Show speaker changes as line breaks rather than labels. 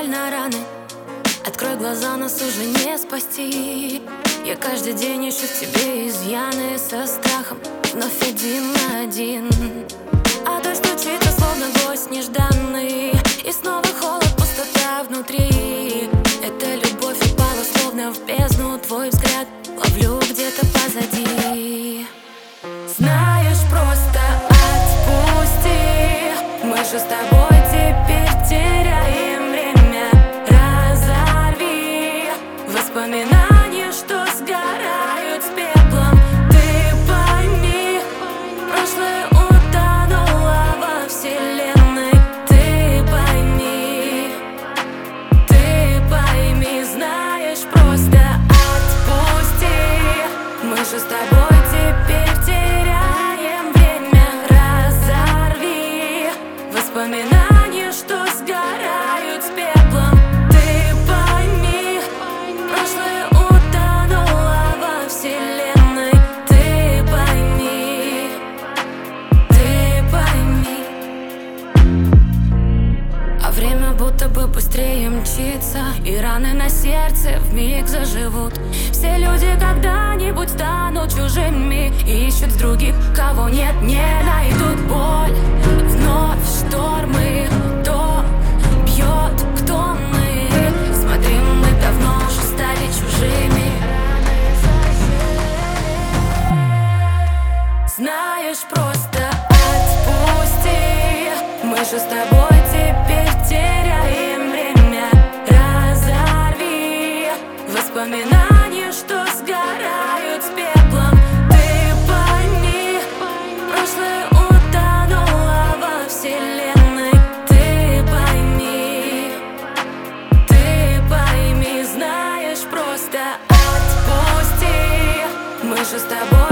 больно раны. Открой глаза, нас уже не спасти. Я каждый день ищу в тебе изъяны, со страхом вновь один на один. А дождь стучится, словно гость нежданный, и снова холод, пустота внутри. Эта любовь упала, словно в бездну. Твой взгляд ловлю где-то позади. Знаешь, просто отпусти. Мы же с тобой теперь теряем время. Разорви воспоминания, что сгорают с пеплом. Ты пойми, прошлое утонуло во вселенной. Ты пойми, знаешь, просто отпусти. Мы же с тобой теперь теряем время. Разорви воспоминания, что сгорают с пеплом. Ты пойми, прошлое утонуло во вселенной. Ты пойми. А время будто бы быстрее мчится, и раны на сердце вмиг заживут. Все люди когда-нибудь станут чужими и ищут в других, кого нет, не найдут. Боль, вновь штормы, то бьет, кто мы. Смотри, мы давно уже стали чужими. Знаешь, просто отпусти. Мы же с тобой теперь теряем время. Разорви воспоминания, что сгорают с пеплом. Ты пойми, прошлое утонуло во вселенной. Ты пойми, знаешь, просто отпусти. Мы же с тобой